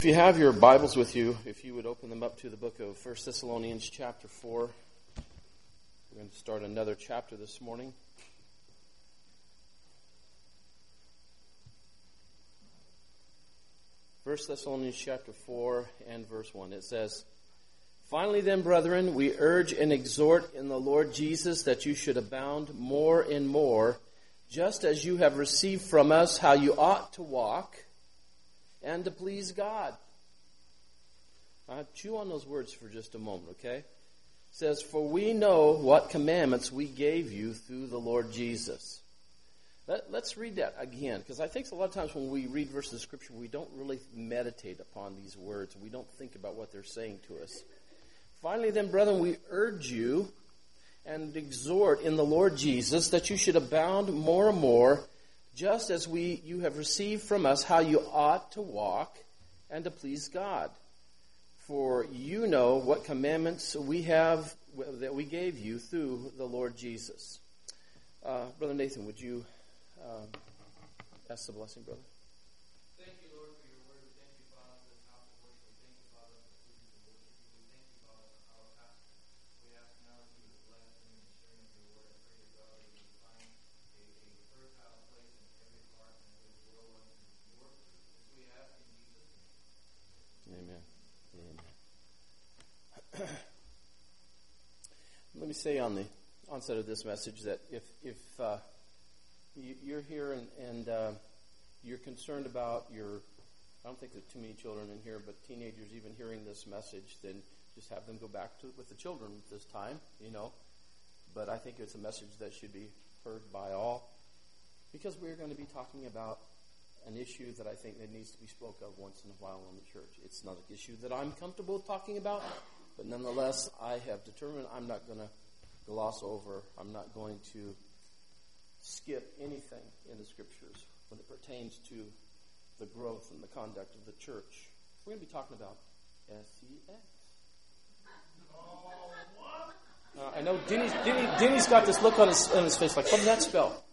If you have your Bibles with you, if you would open them up to the book of 1 Thessalonians chapter 4. We're going to start another chapter this morning. First Thessalonians chapter 4 and verse 1. It says, "Finally then, brethren, we urge and exhort in the Lord Jesus that you should abound more and more, just as you have received from us how you ought to walk, and to please God." Chew on those words for just a moment, okay? It says, "For we know what commandments we gave you through the Lord Jesus." Let's read that again, because I think a lot of times when we read verses of Scripture, we don't really meditate upon these words. We don't think about what they're saying to us. "Finally then, brethren, we urge you and exhort in the Lord Jesus that you should abound more and more, just as you have received from us how you ought to walk and to please God. For you know what commandments we have that we gave you through the Lord Jesus." Brother Nathan, would you ask the blessing, brother? Thank you, Lord, for your word. Thank you, Father, for this house of worship. Thank you, Father, for the privilege of worship you. We thank you, Father, for our pastor. We ask now that you would bless him in the sharing of your word. I pray, God, that you would find a fertile place in every heart and every world unto your truth. As we ask in Jesus' name. Amen. Amen. Let me say on the onset of this message that if you're here and you're concerned about I don't think there are too many children in here, but teenagers even hearing this message, then just have them go back with the children this time, But I think it's a message that should be heard by all, because we're going to be talking about an issue that I think that needs to be spoke of once in a while in the church. It's not an issue that I'm comfortable talking about, but nonetheless, I have determined I'm not going to gloss over, I'm not going to skip anything in the Scriptures when it pertains to the growth and the conduct of the church. We're going to be talking about SEX. I know Denny's got this look on his face like, what does that spell?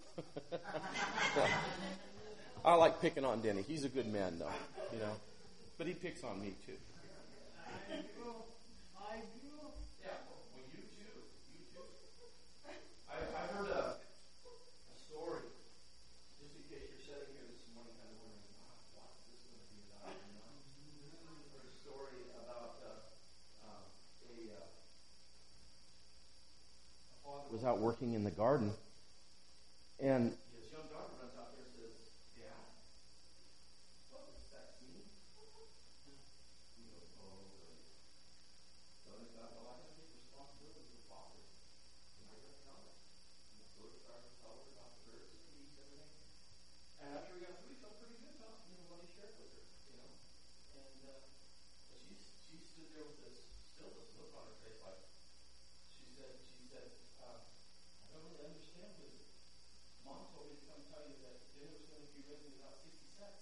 I like picking on Denny. He's a good man, though, But he picks on me, too. I do. Yeah, well, you too. I heard a story, just in case you're sitting here this morning kind of wondering, what is this going to be about? I heard a story about a father Was out working in the garden, and his young daughter runs out there and says, "Dad, what does sex mean?" He goes, "Oh, really?" So he thought, well, I have to take responsibility as a father. And I got to tell her. And so he started to tell her about the birds and the bees and everything. And after he got through, he felt pretty good about what he shared with her, And she stood there with this look on her face, like she said, I don't really understand this. Mom told me to come tell you that dinner was going to be ready in about 60 seconds.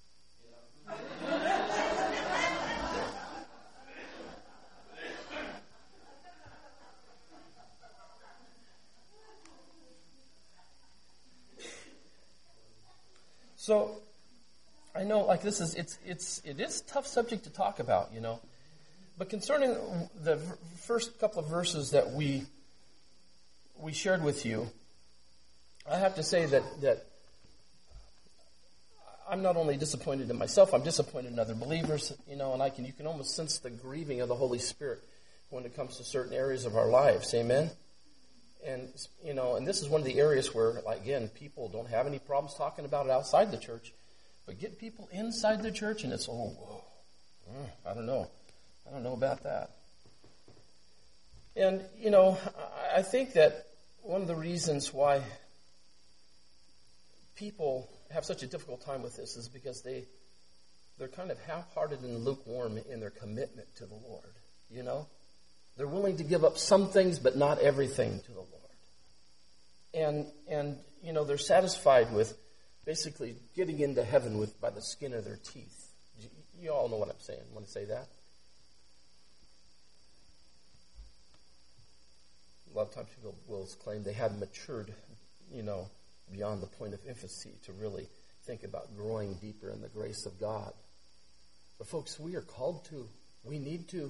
so I know, like, it is a tough subject to talk about, But concerning the first couple of verses that we shared with you, I have to say that I'm not only disappointed in myself, I'm disappointed in other believers, and you can almost sense the grieving of the Holy Spirit when it comes to certain areas of our lives. Amen. And and this is one of the areas where, again, people don't have any problems talking about it outside the church, but get people inside the church, and it's I don't know about that. And I think that one of the reasons why people have such a difficult time with this is because they're kind of half-hearted and lukewarm in their commitment to the Lord. They're willing to give up some things, but not everything to the Lord. And they're satisfied with basically getting into heaven by the skin of their teeth. You all know what I'm saying when I say that. A lot of times people will claim they haven't matured, beyond the point of infancy to really think about growing deeper in the grace of God. But folks, we are called to. We need to.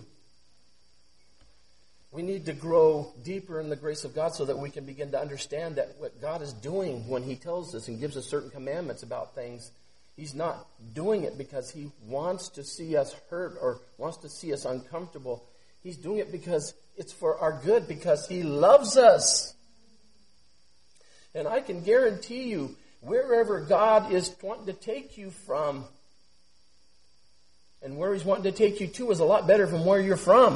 We need to grow deeper in the grace of God so that we can begin to understand that what God is doing when He tells us and gives us certain commandments about things, He's not doing it because He wants to see us hurt or wants to see us uncomfortable. He's doing it because it's for our good, because He loves us. And I can guarantee you, wherever God is wanting to take you from and where He's wanting to take you to is a lot better from where you're from.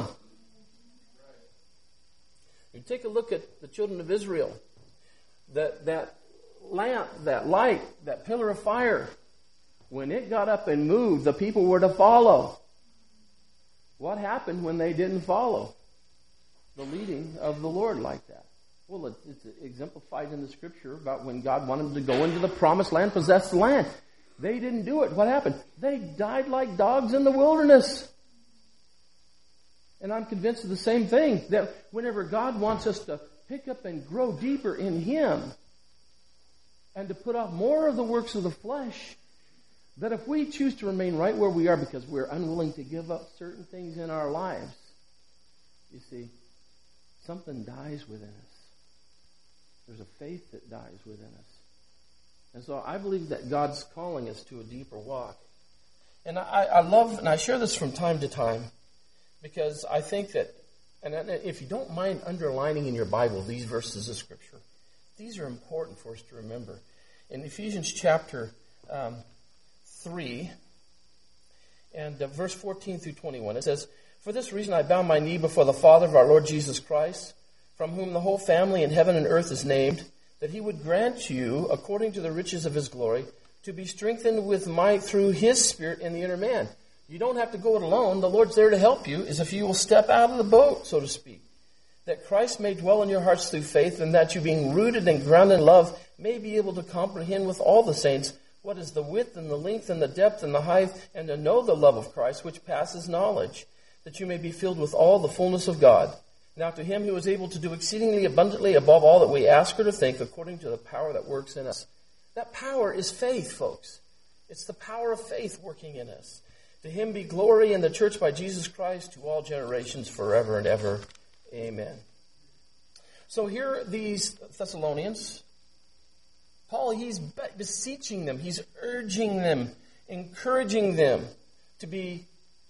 You take a look at the children of Israel. That lamp, that light, that pillar of fire, when it got up and moved, the people were to follow. What happened when they didn't follow the leading of the Lord like that? Well, it's exemplified in the Scripture about when God wanted them to go into the promised land, possess the land. They didn't do it. What happened? They died like dogs in the wilderness. And I'm convinced of the same thing, that whenever God wants us to pick up and grow deeper in Him and to put off more of the works of the flesh, that if we choose to remain right where we are because we're unwilling to give up certain things in our lives, you see, something dies within us. There's a faith that dies within us. And so I believe that God's calling us to a deeper walk. And I love, and I share this from time to time, because I think that, and if you don't mind underlining in your Bible these verses of Scripture, these are important for us to remember. In Ephesians chapter 3, and verse 14 through 21, it says, "For this reason I bow my knee before the Father of our Lord Jesus Christ, from whom the whole family in heaven and earth is named, that He would grant you, according to the riches of His glory, to be strengthened with might through His Spirit in the inner man." You don't have to go it alone. The Lord's there to help you, as if you will step out of the boat, so to speak. "That Christ may dwell in your hearts through faith, and that you, being rooted and grounded in love, may be able to comprehend with all the saints what is the width and the length and the depth and the height, and to know the love of Christ, which passes knowledge, that you may be filled with all the fullness of God. Now to Him who is able to do exceedingly abundantly above all that we ask or to think, according to the power that works in us." That power is faith, folks. It's the power of faith working in us. "To Him be glory in the church by Jesus Christ to all generations forever and ever. Amen." So here these Thessalonians, Paul, he's beseeching them, he's urging them, encouraging them to be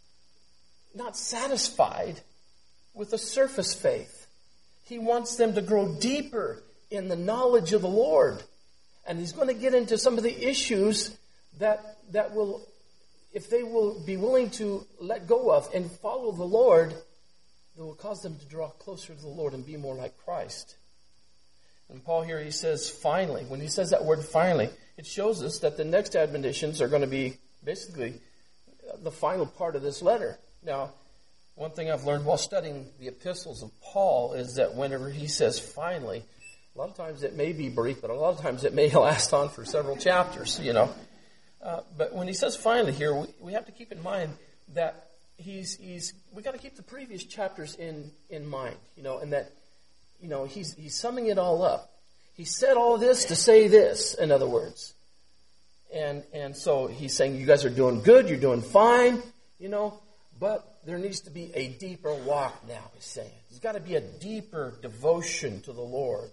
not satisfied with a surface faith. He wants them to grow deeper in the knowledge of the Lord. And he's going to get into some of the issues that will, if they will be willing to let go of and follow the Lord, that will cause them to draw closer to the Lord and be more like Christ. And Paul here, he says, finally. When he says that word finally, it shows us that the next admonitions are going to be basically the final part of this letter. Now, one thing I've learned while studying the epistles of Paul is that whenever he says finally, a lot of times it may be brief, but a lot of times it may last on for several chapters, you know. But when he says finally here, we have to keep in mind that we got to keep the previous chapters in mind, you know, and that, you know, he's summing it all up. He said all this to say this, in other words. And so he's saying, you guys are doing good, you're doing fine, you know, but there needs to be a deeper walk now, he's saying. There's got to be a deeper devotion to the Lord.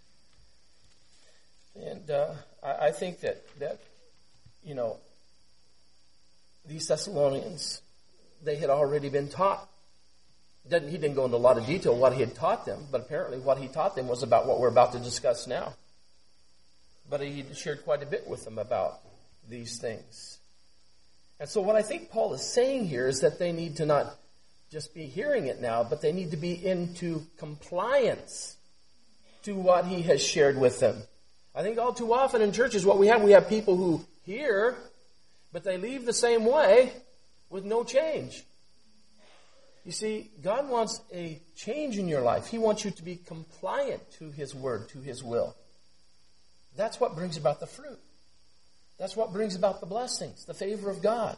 And I think that, you know, these Thessalonians, they had already been taught. He didn't go into a lot of detail what he had taught them, but apparently what he taught them was about what we're about to discuss now. But he shared quite a bit with them about these things. And so what I think Paul is saying here is that they need to not just be hearing it now, but they need to be into compliance to what he has shared with them. I think all too often in churches what we have people who hear, but they leave the same way with no change. You see, God wants a change in your life. He wants you to be compliant to His word, to His will. That's what brings about the fruit. That's what brings about the blessings, the favor of God.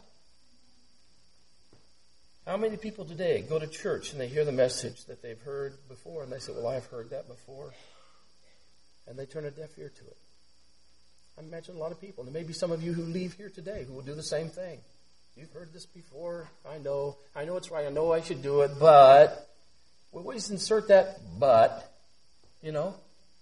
How many people today go to church and they hear the message that they've heard before and they say, well, I've heard that before. And they turn a deaf ear to it. I imagine a lot of people. And there may be some of you who leave here today who will do the same thing. You've heard this before. I know it's right. I know I should do it, but we always insert that but, you know.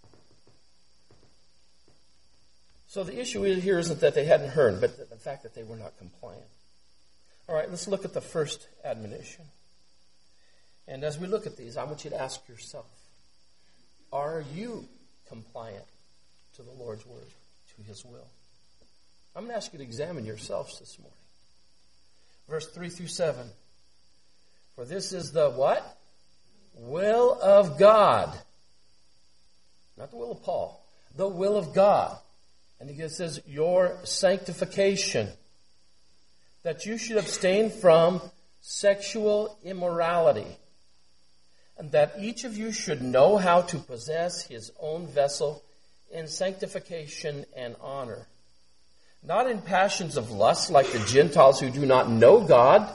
So the issue here isn't that they hadn't heard, but the fact that they were not compliant. All right, let's look at the first admonition. And as we look at these, I want you to ask yourself, are you compliant to the Lord's word, to his will? I'm going to ask you to examine yourselves this morning. Verse 3 through 7. For this is the what? Will of God. Not the will of Paul. The will of God. And he says, your sanctification. That you should abstain from sexual immorality. And that each of you should know how to possess his own vessel in sanctification and honor. Not in passions of lust like the Gentiles who do not know God.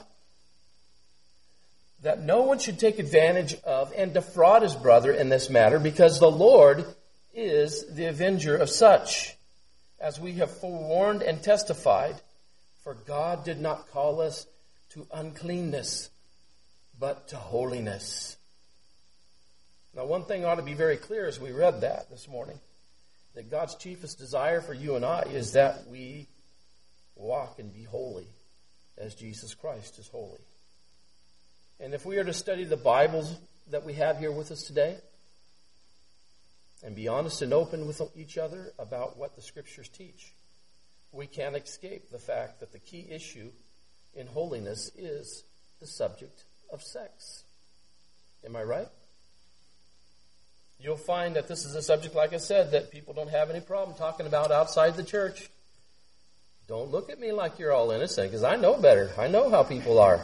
That no one should take advantage of and defraud his brother in this matter, because the Lord is the avenger of such, as we have forewarned and testified. For God did not call us to uncleanness, but to holiness. Now, one thing ought to be very clear as we read that this morning, that God's chiefest desire for you and I is that we walk and be holy as Jesus Christ is holy. And if we are to study the Bibles that we have here with us today and be honest and open with each other about what the Scriptures teach, we can't escape the fact that the key issue in holiness is the subject of sex. Am I right? You'll find that this is a subject, like I said, that people don't have any problem talking about outside the church. Don't look at me like you're all innocent, because I know better. I know how people are.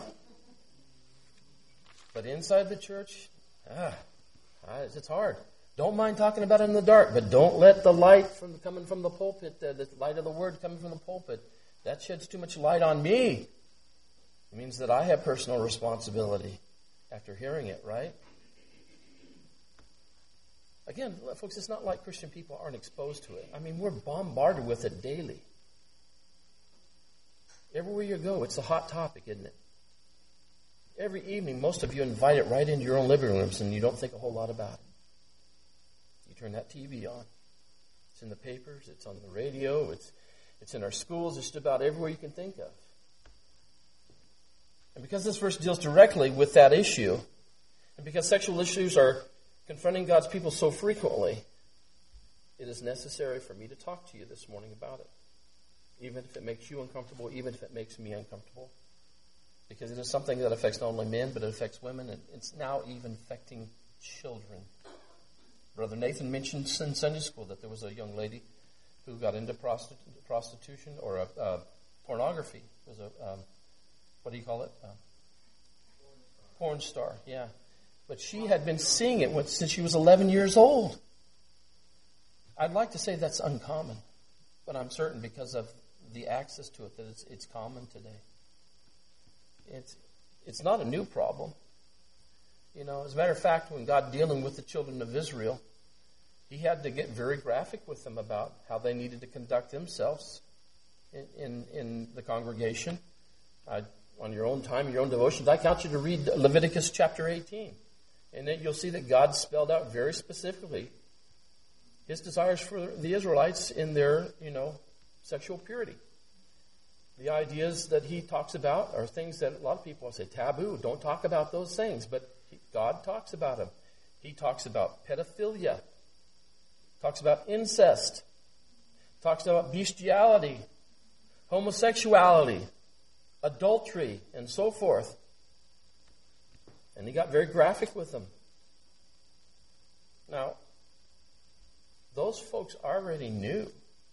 But inside the church, it's hard. Don't mind talking about it in the dark, but don't let the light coming from the pulpit, the light of the word coming from the pulpit, that sheds too much light on me. It means that I have personal responsibility after hearing it, right? Again, folks, it's not like Christian people aren't exposed to it. I mean, we're bombarded with it daily. Everywhere you go, it's a hot topic, isn't it? Every evening, most of you invite it right into your own living rooms, and you don't think a whole lot about it. You turn that TV on. It's in the papers. It's on the radio. It's in our schools. It's just about everywhere you can think of. And because this verse deals directly with that issue, and because sexual issues are confronting God's people so frequently, it is necessary for me to talk to you this morning about it. Even if it makes you uncomfortable, even if it makes me uncomfortable. Because it is something that affects not only men, but it affects women, and it's now even affecting children. Brother Nathan mentioned in Sunday school that there was a young lady who got into prostitution or pornography. It was a, what do you call it? Porn star, yeah. But she had been seeing it since she was 11 years old. I'd like to say that's uncommon, but I'm certain because of the access to it that it's common today. It's not a new problem. You know, as a matter of fact, when God dealing with the children of Israel, he had to get very graphic with them about how they needed to conduct themselves in the congregation. On your own time, your own devotions, I count you to read Leviticus chapter 18. And then you'll see that God spelled out very specifically his desires for the Israelites in their, sexual purity. The ideas that he talks about are things that a lot of people say taboo. Don't talk about those things. But God talks about them. He talks about pedophilia. Talks about incest. Talks about bestiality, homosexuality, adultery, and so forth. And he got very graphic with them. Now, those folks already knew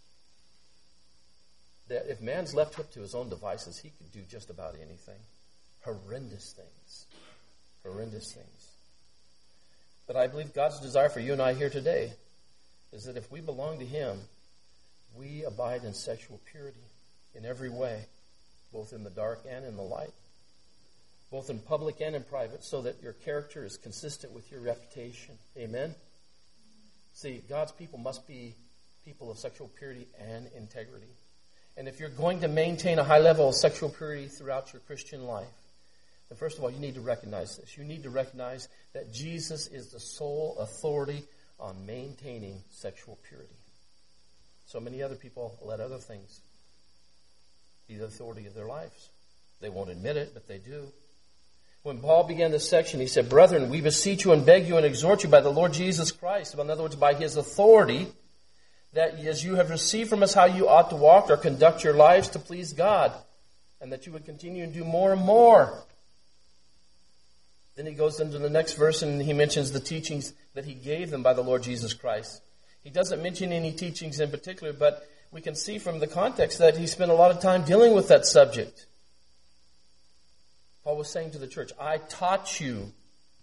that if man's left up to his own devices, he could do just about anything. Horrendous things. Horrendous things. But I believe God's desire for you and I here today is that if we belong to him, we abide in sexual purity in every way, both in the dark and in the light, both in public and in private, so that your character is consistent with your reputation. Amen? See, God's people must be people of sexual purity and integrity. And if you're going to maintain a high level of sexual purity throughout your Christian life, then first of all, you need to recognize this. You need to recognize that Jesus is the sole authority on maintaining sexual purity. So many other people let other things be the authority of their lives. They won't admit it, but they do. When Paul began this section, he said, "Brethren, we beseech you and beg you and exhort you by the Lord Jesus Christ," in other words, by His authority, "that as you have received from us how you ought to walk or conduct your lives to please God, and that you would continue and do more and more." Then he goes into the next verse and he mentions the teachings that he gave them by the Lord Jesus Christ. He doesn't mention any teachings in particular, but we can see from the context that he spent a lot of time dealing with that subject. Paul was saying to the church, I taught you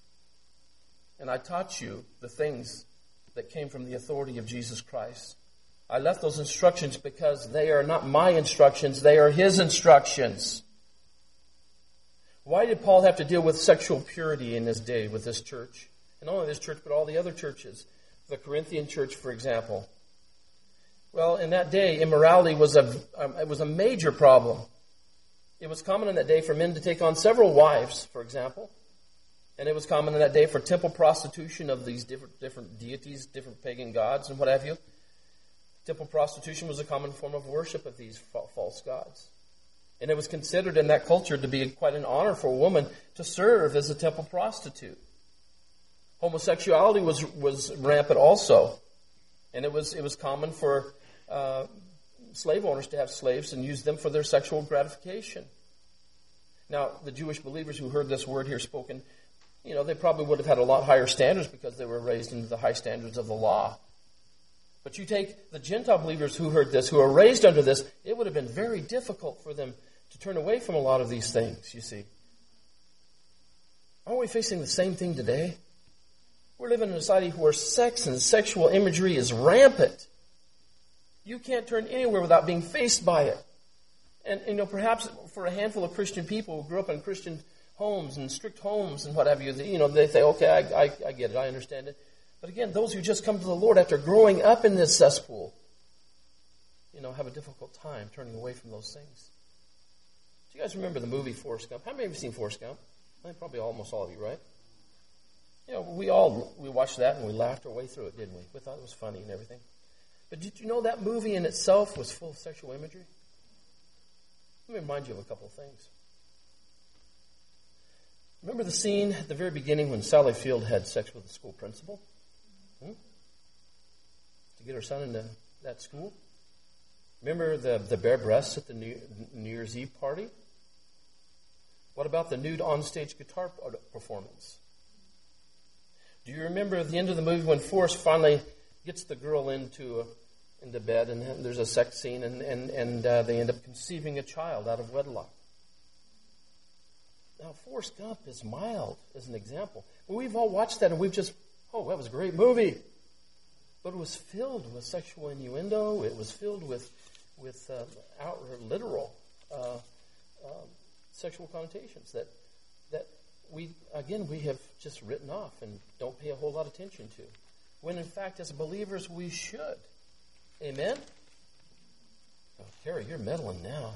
the things that came from the authority of Jesus Christ. I left those instructions because they are not my instructions, they are His instructions. Why did Paul have to deal with sexual purity in his day with this church? And not only this church, but all the other churches. The Corinthian church, for example. Well, in that day, immorality was a major problem. It was common in that day for men to take on several wives, for example. And it was common in that day for temple prostitution of these different deities, different pagan gods, and what have you. Temple prostitution was a common form of worship of these false gods. And it was considered in that culture to be quite an honor for a woman to serve as a temple prostitute. Homosexuality was rampant also. And it was common for slave owners to have slaves and use them for their sexual gratification. Now, the Jewish believers who heard this word here spoken, they probably would have had a lot higher standards because they were raised into the high standards of the law. But you take the Gentile believers who heard this, who are raised under this, it would have been very difficult for them to turn away from a lot of these things, you see. Aren't we facing the same thing today? We're living in a society where sex and sexual imagery is rampant. You can't turn anywhere without being faced by it. And perhaps for a handful of Christian people who grew up in Christian homes and strict homes and what have you, they say, okay, I get it, I understand it. But again, those who just come to the Lord after growing up in this cesspool, have a difficult time turning away from those things. Do you guys remember the movie Forrest Gump? How many of you have seen Forrest Gump? I think probably almost all of you, right? We watched that and we laughed our way through it, didn't we? We thought it was funny and everything. But did you know that movie in itself was full of sexual imagery? Let me remind you of a couple of things. Remember the scene at the very beginning when Sally Field had sex with the school principal? To get her son into that school? Remember the bare breasts at the New Year's Eve party? What about the nude onstage guitar performance? Do you remember at the end of the movie when Forrest finally gets the girl into bed and there's a sex scene and they end up conceiving a child out of wedlock? Now, Forrest Gump is mild as an example. We've all watched that and we've just, that was a great movie. But it was filled with sexual innuendo. It was filled with literal sexual connotations that we have just written off and don't pay a whole lot of attention to. When in fact, as believers, we should. Amen? Oh, Carrie, you're meddling now.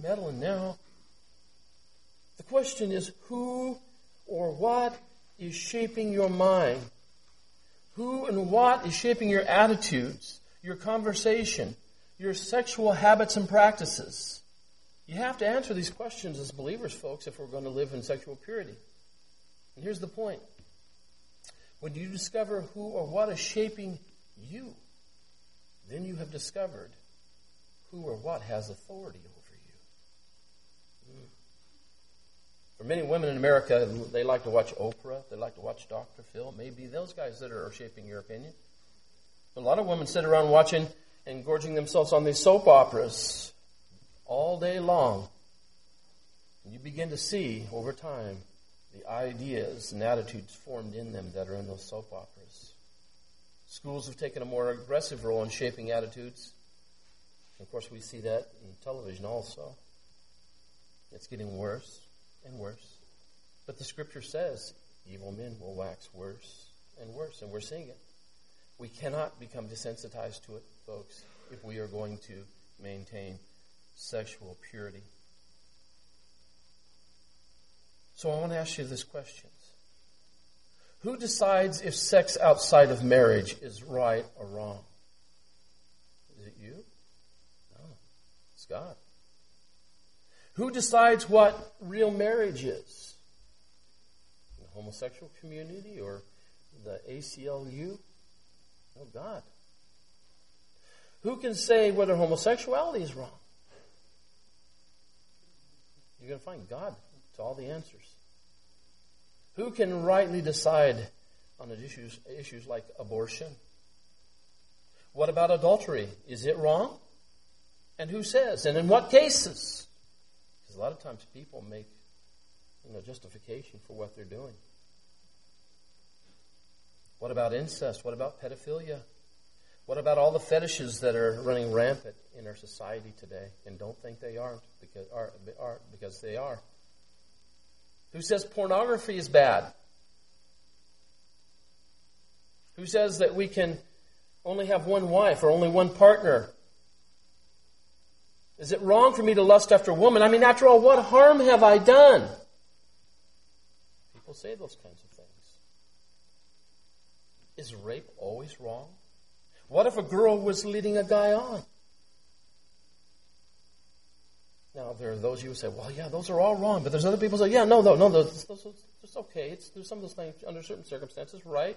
The question is, who or what is shaping your mind? Who and what is shaping your attitudes, your conversation, your sexual habits and practices? You have to answer these questions as believers, folks, if we're going to live in sexual purity. And here's the point. When you discover who or what is shaping you, then you have discovered who or what has authority over you. For many women in America, they like to watch Oprah, they like to watch Dr. Phil, maybe those guys that are shaping your opinion. But a lot of women sit around watching and gorging themselves on these soap operas all day long. And you begin to see, over time, the ideas and attitudes formed in them that are in those soap operas. Schools have taken a more aggressive role in shaping attitudes. And of course, we see that in television also. It's getting worse and worse. But the Scripture says evil men will wax worse and worse, and we're seeing it. We cannot become desensitized to it, folks, if we are going to maintain sexual purity. So I want to ask you this question. Who decides if sex outside of marriage is right or wrong? Is it you? No, it's God. Who decides what real marriage is? The homosexual community or the ACLU? No, God. Who can say whether homosexuality is wrong? You're going to find God to all the answers. Who can rightly decide on issues like abortion? What about adultery? Is it wrong? And who says? And in what cases? Because a lot of times people make justification for what they're doing. What about incest? What about pedophilia? What about all the fetishes that are running rampant in our society today? And don't think they aren't, because they are. Who says pornography is bad? Who says that we can only have one wife or only one partner? Is it wrong for me to lust after a woman? I mean, after all, what harm have I done? People say those kinds of things. Is rape always wrong? What if a girl was leading a guy on? Now, there are those of you who say, well, yeah, those are all wrong. But there's other people who say, yeah, no, it's okay. There's some of those things under certain circumstances, right?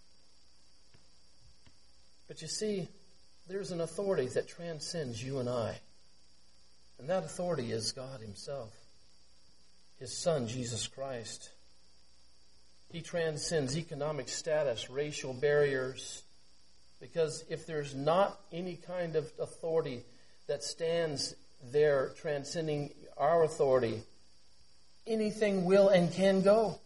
But you see, there's an authority that transcends you and I. And that authority is God Himself. His Son, Jesus Christ. He transcends economic status, racial barriers. Because if there's not any kind of authority that stands there transcending our authority, anything will and can go.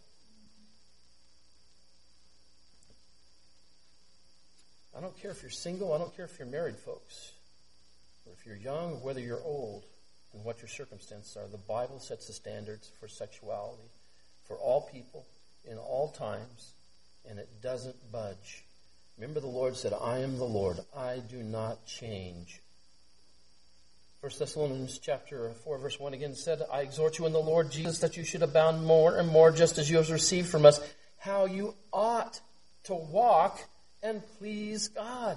I don't care if you're single, I don't care if you're married, folks, or if you're young, or whether you're old, and what your circumstances are. The Bible sets the standards for sexuality for all people in all times, and it doesn't budge. Remember, the Lord said, I am the Lord, I do not change. 1 Thessalonians chapter 4, verse 1 again said, I exhort you in the Lord Jesus that you should abound more and more, just as you have received from us, how you ought to walk and please God.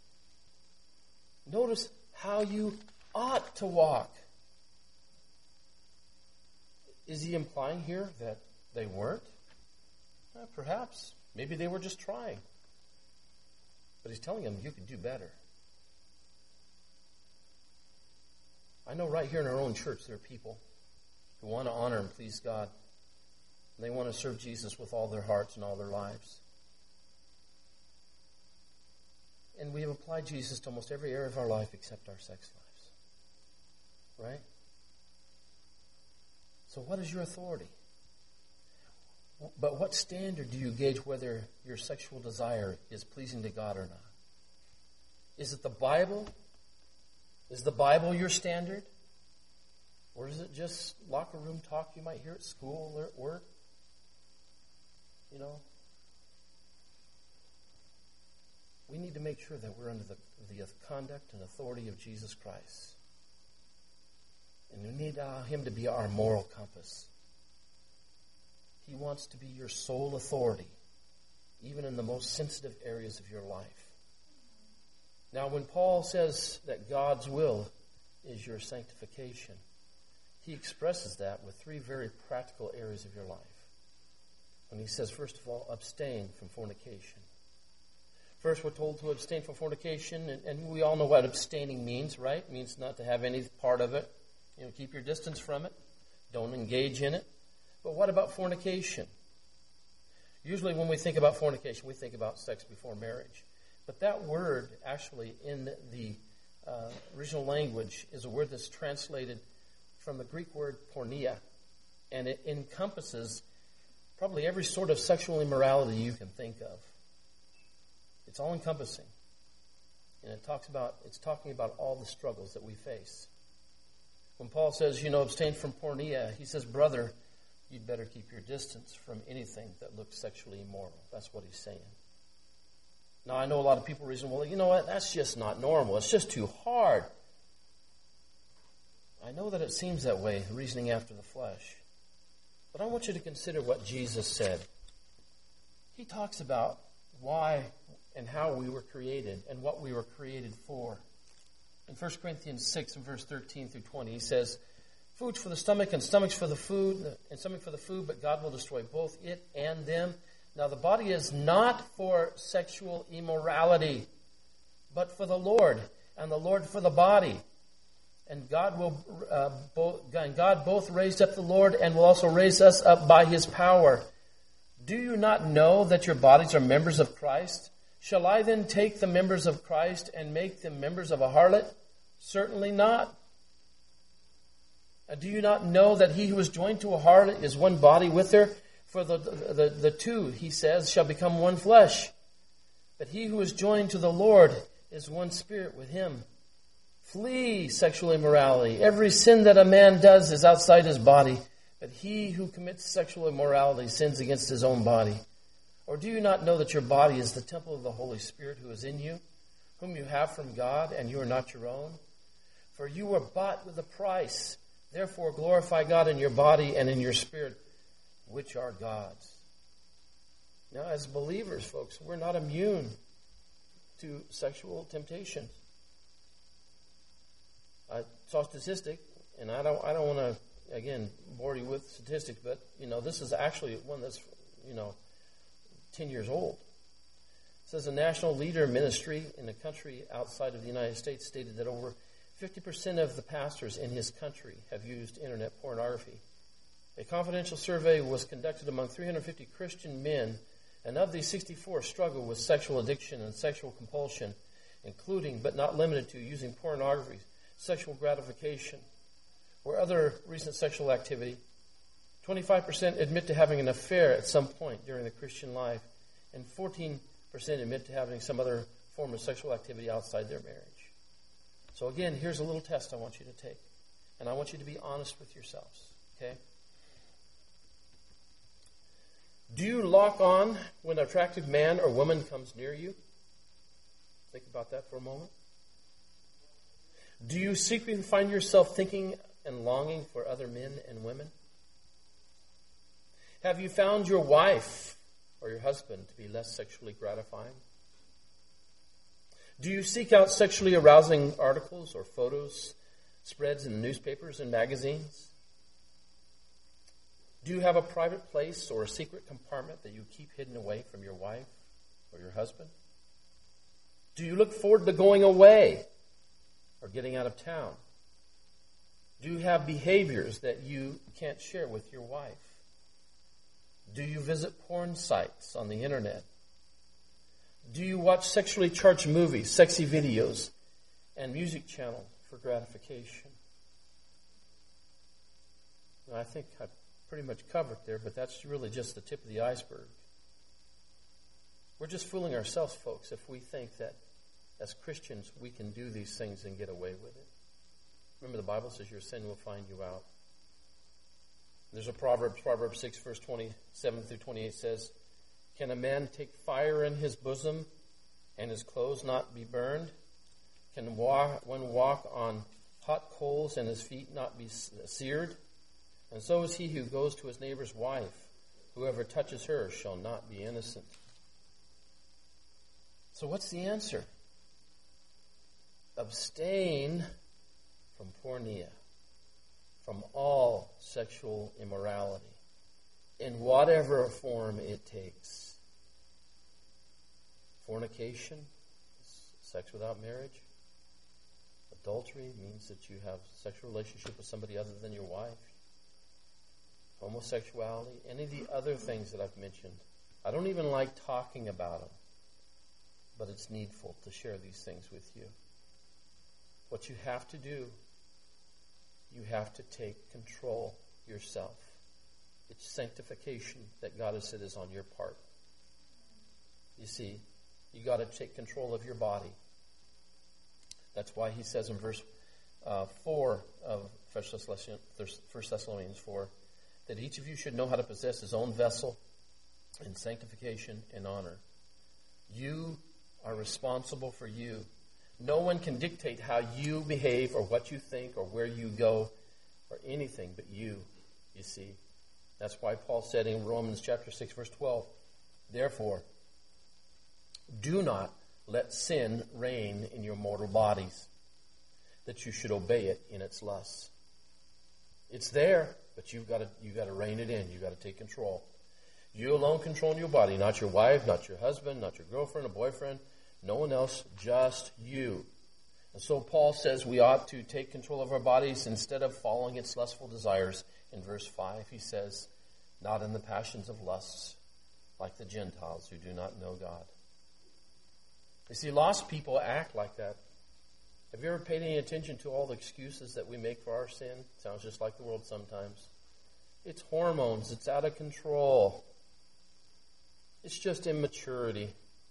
Notice how you ought to walk. Is he implying here that they weren't? Perhaps. Maybe they were just trying. But he's telling them you could do better. I know right here in our own church there are people who want to honor and please God. And they want to serve Jesus with all their hearts and all their lives. And we have applied Jesus to almost every area of our life except our sex lives. Right? So what is your authority? But what standard do you gauge whether your sexual desire is pleasing to God or not? Is it the Bible? Is the Bible your standard? Or is it just locker room talk you might hear at school or at work? You know? We need to make sure that we're under the conduct and authority of Jesus Christ. And we need to allow Him to be our moral compass. He wants to be your sole authority, even in the most sensitive areas of your life. Now, when Paul says that God's will is your sanctification, he expresses that with three very practical areas of your life. When he says, first of all, abstain from fornication. First, we're told to abstain from fornication, and we all know what abstaining means, right? It means not to have any part of it. You know, keep your distance from it. Don't engage in it. But what about fornication? Usually when we think about fornication, we think about sex before marriage. But that word, actually, in the original language, is a word that's translated from the Greek word porneia. And it encompasses probably every sort of sexual immorality you can think of. It's all-encompassing. And it's talking about all the struggles that we face. When Paul says, abstain from porneia, he says, brother, you'd better keep your distance from anything that looks sexually immoral. That's what he's saying. Now, I know a lot of people reason, well, you know what, that's just not normal. It's just too hard. I know that it seems that way, reasoning after the flesh. But I want you to consider what Jesus said. He talks about why and how we were created and what we were created for. In 1 Corinthians 6 and verse 13 through 20, he says, "Food's for the stomach and stomach's for the food, and stomach for the food, but God will destroy both it and them. Now the body is not for sexual immorality, but for the Lord, and the Lord for the body. And God both raised up the Lord and will also raise us up by his power. Do you not know that your bodies are members of Christ? Shall I then take the members of Christ and make them members of a harlot? Certainly not. Do you not know that he who is joined to a harlot is one body with her? For the two, he says, shall become one flesh. But he who is joined to the Lord is one spirit with him. Flee sexual immorality. Every sin that a man does is outside his body, but he who commits sexual immorality sins against his own body. Or do you not know that your body is the temple of the Holy Spirit who is in you, whom you have from God, and you are not your own? For you were bought with a price. Therefore glorify God in your body and in your spirit, which are God's." Now, as believers, folks, we're not immune to sexual temptations. I saw a statistic, and I don't want to, again, bore you with statistics, but, this is actually one that's, 10 years old. It says a national leader ministry in a country outside of the United States stated that over 50% of the pastors in his country have used internet pornography. A confidential survey was conducted among 350 Christian men, and of these, 64 struggle with sexual addiction and sexual compulsion, including, but not limited to, using pornography, sexual gratification, or other recent sexual activity. 25% admit to having an affair at some point during the Christian life, and 14% admit to having some other form of sexual activity outside their marriage. So again, here's a little test I want you to take, and I want you to be honest with yourselves, okay? Do you lock on when an attractive man or woman comes near you? Think about that for a moment. Do you secretly find yourself thinking and longing for other men and women? Have you found your wife or your husband to be less sexually gratifying? Do you seek out sexually arousing articles or photos, spreads in newspapers and magazines? Do you have a private place or a secret compartment that you keep hidden away from your wife or your husband? Do you look forward to going away or getting out of town? Do you have behaviors that you can't share with your wife? Do you visit porn sites on the internet? Do you watch sexually charged movies, sexy videos, and music channels for gratification? Now, I think I pretty much covered there, but that's really just the tip of the iceberg. We're just fooling ourselves, folks, if we think that as Christians we can do these things and get away with it. Remember, the Bible says your sin will find you out. There's a Proverbs 6, verse 27 through 28 says, "Can a man take fire in his bosom and his clothes not be burned? Can one walk on hot coals and his feet not be seared? And so is he who goes to his neighbor's wife. Whoever touches her shall not be innocent." So what's the answer? Abstain from porneia, from all sexual immorality, in whatever form it takes. Fornication, sex without marriage. Adultery means that you have a sexual relationship with somebody other than your wife. Homosexuality, any of the other things that I've mentioned. I don't even like talking about them, but it's needful to share these things with you. What you have to do, you have to take control yourself. It's sanctification that God has said is on your part. You see, you got to take control of your body. That's why he says in verse 4 of 1 Thessalonians 4, that each of you should know how to possess his own vessel in sanctification and honor. You are responsible for you. No one can dictate how you behave or what you think or where you go or anything but you see. That's why Paul said in Romans chapter 6, verse 12, therefore, do not let sin reign in your mortal bodies, that you should obey it in its lusts. It's there, but you've got to rein it in. You've got to take control. You alone control your body, not your wife, not your husband, not your girlfriend or boyfriend, no one else, just you. And so Paul says we ought to take control of our bodies instead of following its lustful desires. In verse 5, he says, not in the passions of lusts, like the Gentiles who do not know God. You see, lost people act like that. Have you ever paid any attention to all the excuses that we make for our sin? It sounds just like the world sometimes. It's hormones. It's out of control. It's just immaturity.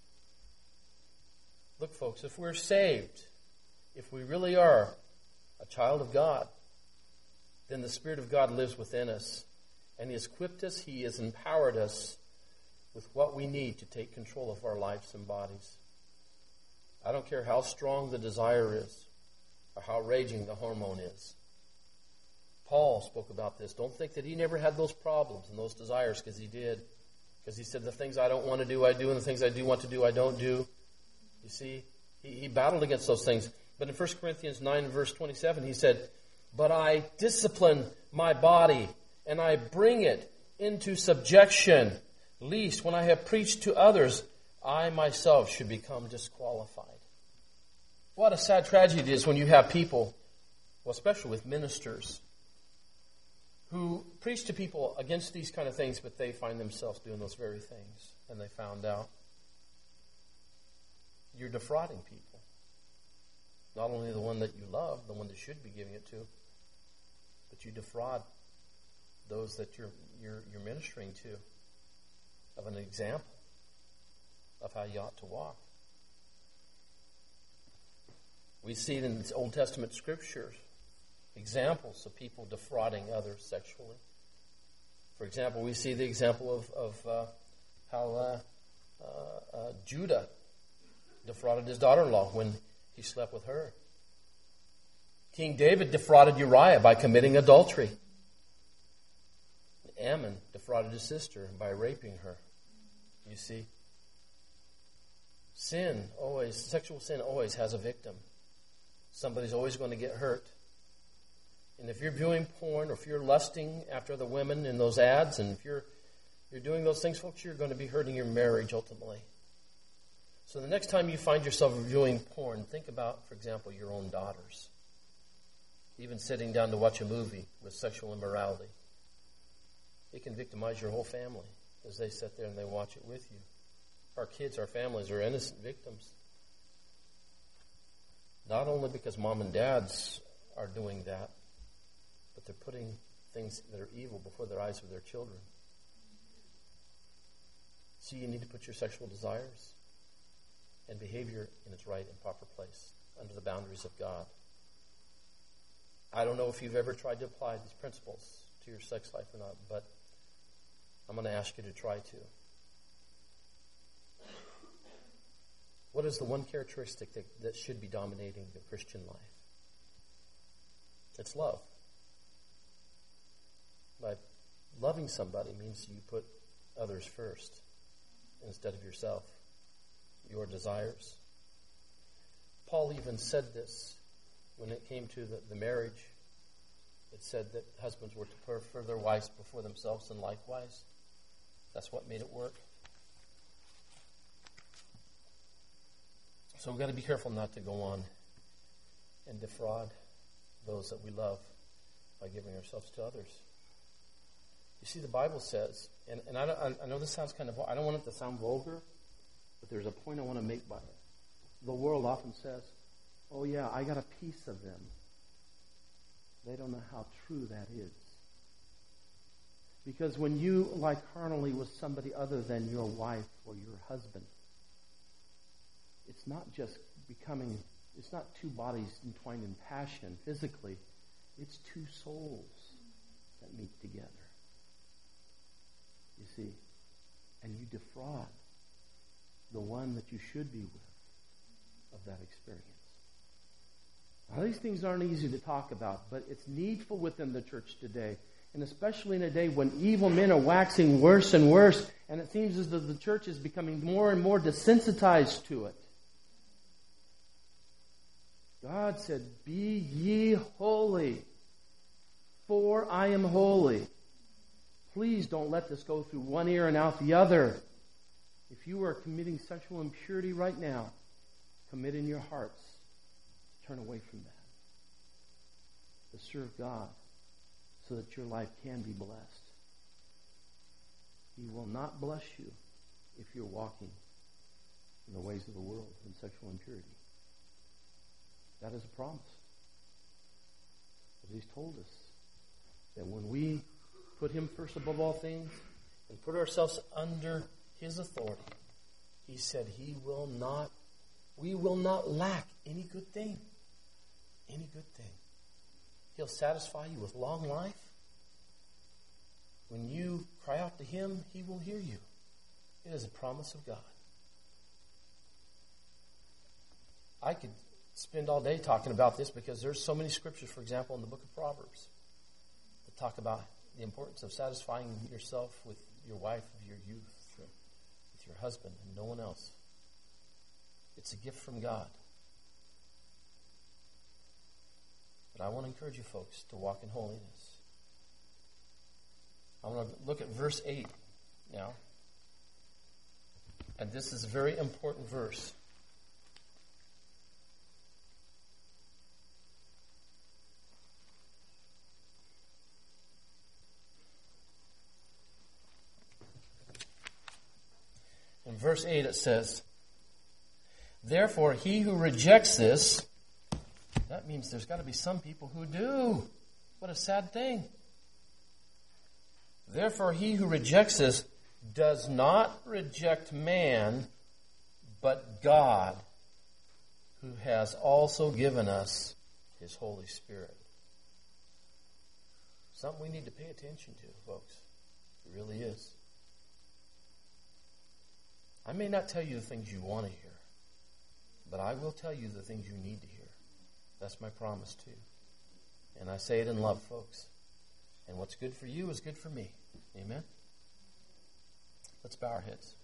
Look, folks, if we're saved, if we really are a child of God, then the Spirit of God lives within us. And He has equipped us, He has empowered us with what we need to take control of our lives and bodies. I don't care how strong the desire is or how raging the hormone is. Paul spoke about this. Don't think that he never had those problems and those desires, because he did. Because he said, the things I don't want to do, I do, and the things I do want to do, I don't do. You see, he battled against those things. But in 1 Corinthians 9, verse 27, he said, but I discipline my body, and I bring it into subjection, lest when I have preached to others, I myself should become disqualified. What a sad tragedy it is when you have people, well, especially with ministers, who preach to people against these kind of things, but they find themselves doing those very things, and they found out. You're defrauding people. Not only the one that you love, the one that should be giving it to, but you defraud those that you're ministering to of an example of how you ought to walk. We see it in the Old Testament scriptures, examples of people defrauding others sexually. For example, we see the example of how Judah defrauded his daughter-in-law when he slept with her. King David defrauded Uriah by committing adultery. Ammon defrauded his sister by raping her. You see, sexual sin always has a victim. Somebody's always going to get hurt. And if you're viewing porn, or if you're lusting after other women in those ads, and if you're doing those things, folks, you're going to be hurting your marriage ultimately. So the next time you find yourself viewing porn, think about, for example, your own daughters. Even sitting down to watch a movie with sexual immorality. It can victimize your whole family as they sit there and they watch it with you. Our kids, our families are innocent victims. Not only because mom and dads are doing that, but they're putting things that are evil before their eyes of their children. So you need to put your sexual desires and behavior in its right and proper place under the boundaries of God. I don't know if you've ever tried to apply these principles to your sex life or not, but I'm going to ask you to try to. What is the one characteristic that should be dominating the Christian life? It's love. By loving somebody means you put others first instead of yourself, your desires. Paul even said this when it came to the marriage. It said that husbands were to prefer their wives before themselves, and likewise. That's what made it work. So we've got to be careful not to go on and defraud those that we love by giving ourselves to others. You see, the Bible says, and I know this sounds kind of, I don't want it to sound vulgar, but there's a point I want to make by it. The world often says, oh yeah, I got a piece of them. They don't know how true that is. Because when you lie carnally with somebody other than your wife or your husband, it's not just it's not two bodies entwined in passion physically. It's two souls that meet together. You see, and you defraud the one that you should be with of that experience. Now, these things aren't easy to talk about, but it's needful within the church today. And especially in a day when evil men are waxing worse and worse, and it seems as though the church is becoming more and more desensitized to it. God said, "Be ye holy, for I am holy." Please don't let this go through one ear and out the other. If you are committing sexual impurity right now, commit in your hearts. Turn away from that. To serve God so that your life can be blessed. He will not bless you if you're walking in the ways of the world in sexual impurity. That is a promise. But He's told us that when we put Him first above all things and put ourselves under His authority, He said we will not lack any good thing. Any good thing. He'll satisfy you with long life. When you cry out to Him, He will hear you. It is a promise of God. I could spend all day talking about this because there's so many scriptures, for example, in the book of Proverbs that talk about the importance of satisfying yourself with your wife of your youth, with your husband and no one else. It's a gift from God. But I want to encourage you folks to walk in holiness. I want to look at verse 8 now. And this is a very important verse. In verse 8 it says, "Therefore he who rejects this," that means there's got to be some people who do. What a sad thing. "Therefore he who rejects this does not reject man, but God, who has also given us His Holy Spirit." Something we need to pay attention to, folks. It really is. I may not tell you the things you want to hear, but I will tell you the things you need to hear. That's my promise to you. And I say it in love, folks. And what's good for you is good for me. Amen? Let's bow our heads.